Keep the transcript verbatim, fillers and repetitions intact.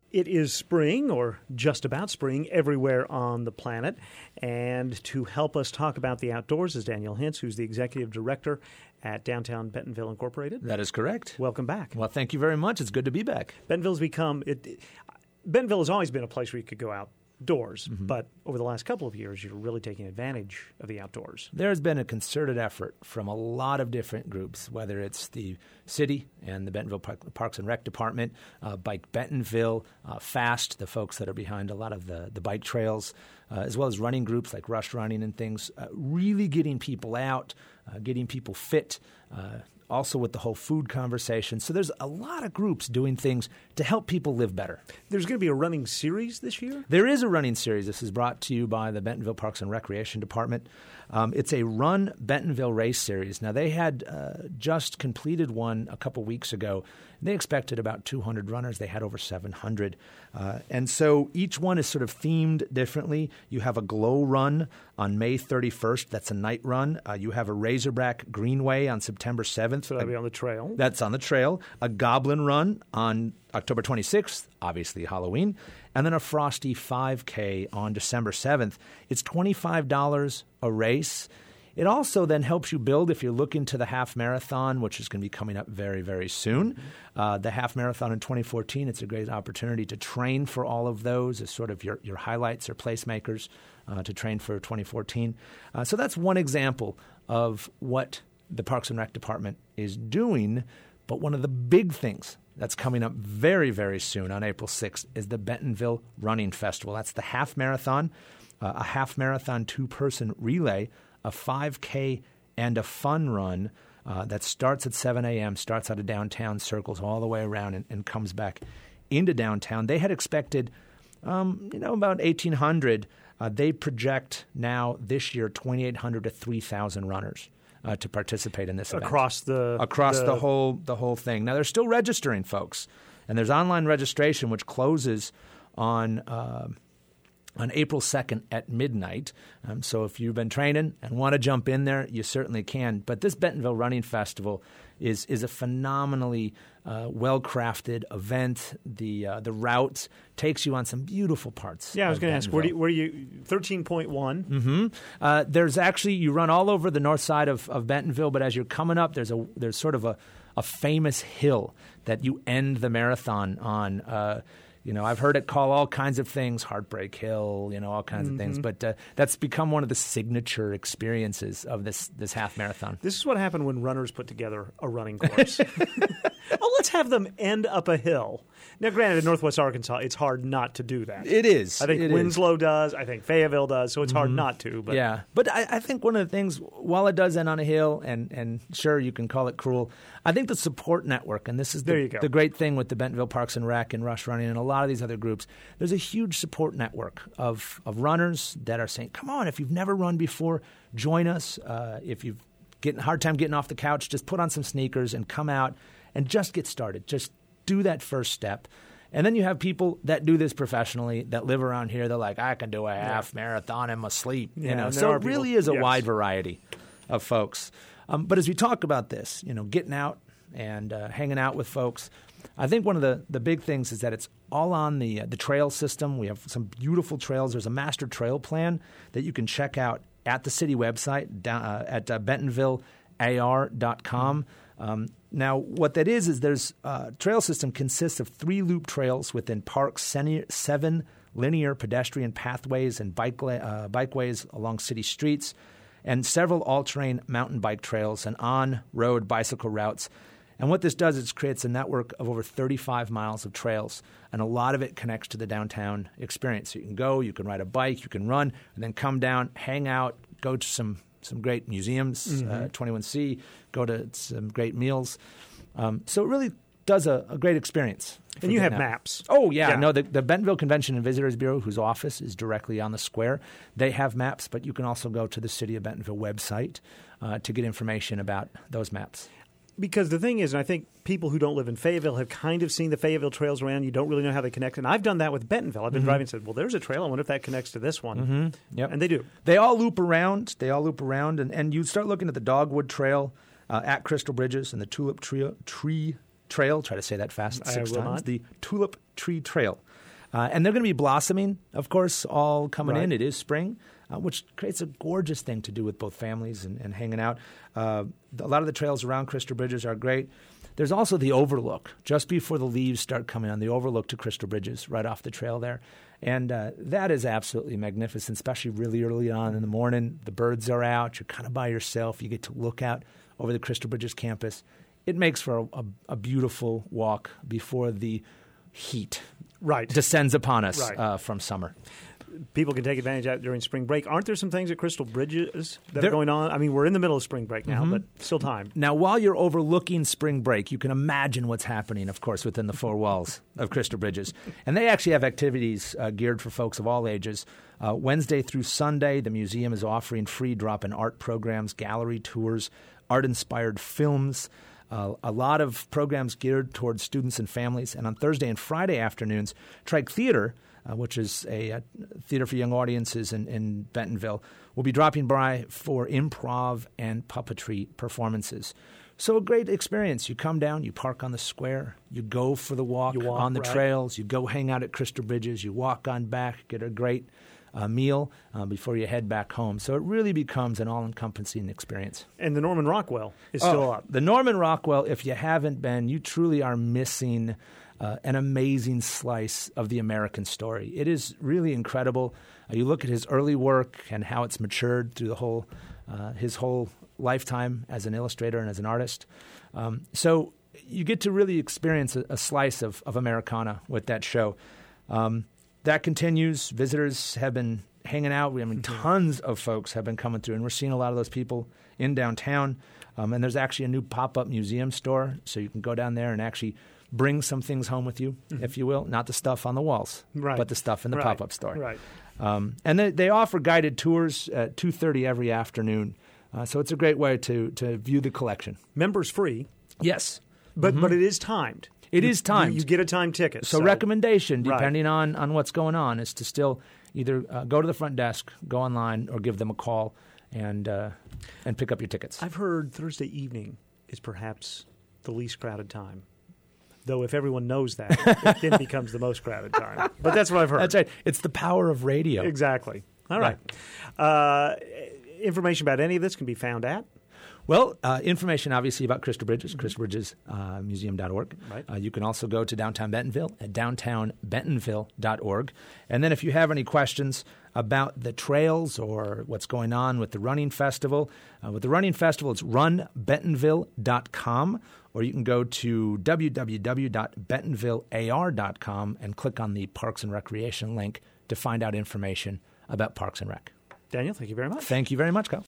It is spring, or just about spring, everywhere on the planet. And to help us talk about the outdoors is Daniel Hintz, who's the executive director at Downtown Bentonville Incorporated. That is correct. Welcome back. Well, thank you very much. It's good to be back. Bentonville's become it, it, Bentonville has always been a place where you could go outdoors, Mm-hmm. but over the last couple of years, you're really taking advantage of the outdoors. There has been a concerted effort from a lot of different groups, whether it's the city and the Bentonville Park, Parks and Rec Department, uh, Bike Bentonville, uh, FAST, the folks that are behind a lot of the, the bike trails, uh, as well as running groups like Rush Running and things, uh, really getting people out, uh, getting people fit, uh, also with the whole food conversation. So there's a lot of groups doing things to help people live better. There's going to be a running series this year? There is a running series. This is brought to you by the Bentonville Parks and Recreation Department. Um, it's a Run Bentonville race series. Now, they had uh, just completed one a couple weeks ago. They expected about two hundred runners. They had over seven hundred. Uh, and so each one is sort of themed differently. You have a glow run on May thirty-first. That's a night run. Uh, you have a Razorback Greenway on September seventh. So that'll be on the trail. That's on the trail. A Goblin Run on October twenty-sixth, obviously Halloween, and then a Frosty five K on December seventh. It's twenty-five dollars a race. It also then helps you build if you're looking to the half marathon, which is going to be coming up very, very soon. Uh, the half marathon in twenty fourteen, it's a great opportunity to train for all of those as sort of your, your highlights or placemakers uh, to train for twenty fourteen. Uh, so that's one example of what the Parks and Rec Department is doing. But one of the big things that's coming up very, very soon on April sixth is the Bentonville Running Festival. That's the half marathon, uh, a half marathon two-person relay, a five K, and a fun run uh, that starts at seven a.m., starts out of downtown, circles all the way around, and, and comes back into downtown. They had expected, um, you know, about eighteen hundred. Uh, they project now this year twenty-eight hundred to three thousand runners uh, to participate in this event. Across the Across the, the whole the whole thing. Now, they're still registering, folks, and there's online registration, which closes on uh, on April second at midnight. Um, so if you've been training and want to jump in there, you certainly can. But this Bentonville Running Festival is is a phenomenally uh, well-crafted event. The uh, the route takes you on some beautiful parts. Yeah, I was of going to ask, where do you, Bentonville. where you thirteen point one? Mm-hmm. Uh, there's actually, you run all over the north side of, of Bentonville, but as you're coming up, there's a there's sort of a, a famous hill that you end the marathon on. Uh, You know, I've heard it called all kinds of things, Heartbreak Hill, you know, all kinds Mm-hmm. of things. But uh, that's become one of the signature experiences of this this half marathon. This is what happened when runners put together a running course. Oh, let's have them end up a hill. Now, granted, in Northwest Arkansas, it's hard not to do that. It is. I think It Winslow is. does. I think Fayetteville does. So it's hard not to. But Yeah. But I, I think one of the things, while it does end on a hill, and, and sure, you can call it cruel, I think the support network, and this is the, There you go. the great thing with the Bentonville Parks and Rec and Rush Running and a lot of these other groups, there's a huge support network of, of runners that are saying, come on, if you've never run before, join us. Uh, if you've getting a hard time getting off the couch, just put on some sneakers and come out and just get started. Just do that first step. And then you have people that do this professionally that live around here. They're like, I can do a half marathon in my sleep. Yeah, you know, and there so are it really people- is a yes. wide variety of folks. Um, but as we talk about this, you know, getting out and uh, hanging out with folks, I think one of the, the big things is that it's all on the uh, the trail system. We have some beautiful trails. There's a master trail plan that you can check out at the city website down, uh, at uh, bentonville a r dot com. Um, now, what that is is there's uh, trail system consists of three loop trails within parks, seven linear pedestrian pathways and bike uh, bikeways along city streets, and several all-terrain mountain bike trails and on-road bicycle routes. And what this does is creates a network of over thirty-five miles of trails, and a lot of it connects to the downtown experience. So you can go, you can ride a bike, you can run, and then come down, hang out, go to some some great museums, mm-hmm. uh, twenty-one C, go to some great meals. Um, so it really does a, a great experience. And you have out. maps. Oh, yeah. yeah. No, the, the Bentonville Convention and Visitors Bureau, whose office is directly on the square, they have maps, but you can also go to the City of Bentonville website uh, to get information about those maps. Because the thing is, and I think people who don't live in Fayetteville have kind of seen the Fayetteville trails around. You don't really know how they connect. And I've done that with Bentonville. I've been Mm-hmm. driving and said, well, there's a trail. I wonder if that connects to this one. Mm-hmm. Yep. And they do. They all loop around. They all loop around. And, and you start looking at the Dogwood Trail uh, at Crystal Bridges and the Tulip Tree, tree Trail. Try to say that fast I six will times. not. The Tulip Tree Trail. Uh, and they're going to be blossoming, of course, all coming Right. in. It is spring, uh, which creates a gorgeous thing to do with both families and, and hanging out. Uh, a lot of the trails around Crystal Bridges are great. There's also the overlook, just before the leaves start coming on, the overlook to Crystal Bridges right off the trail there. And uh, that is absolutely magnificent, especially really early on in the morning. The birds are out. You're kind of by yourself. You get to look out over the Crystal Bridges campus. It makes for a, a, a beautiful walk before the heat Right. descends upon us Right. uh, from summer. People can take advantage of that during spring break. Aren't there some things at Crystal Bridges that There- are going on? I mean, we're in the middle of spring break now, but still time. Now, while you're overlooking spring break, you can imagine what's happening, of course, within the four walls of Crystal Bridges. And they actually have activities uh, geared for folks of all ages. Uh, Wednesday through Sunday, the museum is offering free drop-in art programs, gallery tours, art-inspired films, Uh, a lot of programs geared towards students and families. And on Thursday and Friday afternoons, Trike Theater, uh, which is a, a theater for young audiences in, in Bentonville, will be dropping by for improv and puppetry performances. So a great experience. You come down, you park on the square, you go for the walk, You walk, on the right. trails, you go hang out at Crystal Bridges, you walk on back, get a great uh, meal uh, before you head back home. So it really becomes an all-encompassing experience. And the Norman Rockwell is still Oh, up. The Norman Rockwell, if you haven't been, you truly are missing uh, an amazing slice of the American story. It is really incredible. Uh, you look at his early work and how it's matured through the whole uh, his whole lifetime as an illustrator and as an artist. Um, so you get to really experience a, a slice of, of Americana with that show. Um, that continues. Visitors have been hanging out. I mean, tons of folks have been coming through, and we're seeing a lot of those people in downtown. Um, and there's actually a new pop-up museum store, so you can go down there and actually bring some things home with you, mm-hmm. if you will. Not the stuff on the walls, Right. but the stuff in the Right. pop-up store. Right. Um, and they, they offer guided tours at two thirty every afternoon. Uh, so it's a great way to, to view the collection. Members free, Yes. but but it is timed. It You- is timed. You, you get a time ticket. So, So, recommendation, Right. depending on, on what's going on, is to still either uh, go to the front desk, go online, or give them a call and uh, and pick up your tickets. I've heard Thursday evening is perhaps the least crowded time. Though if everyone knows that, it then becomes the most crowded time. But that's what I've heard. That's right. It's the power of radio. Exactly. All right. Uh, information about any of this can be found at? Well, uh, information obviously about Crystal Bridges, crystal bridges museum dot org. Right. Uh, you can also go to downtown Bentonville at downtown bentonville dot org. And then if you have any questions about the trails or what's going on with the Running Festival, uh, with the Running Festival, it's run bentonville dot com, or you can go to w w w dot bentonville a r dot com and click on the Parks and Recreation link to find out information about Parks and Rec. Daniel, thank you very much. Thank you very much, Kyle.